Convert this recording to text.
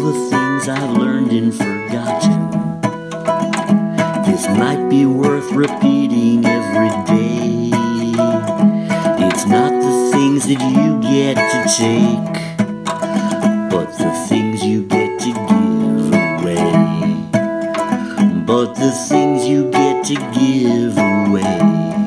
the things I've learned and forgotten. This might be worth repeating every day. It's not the things that you get to take, but the things you get to give away. But the things you get to give away.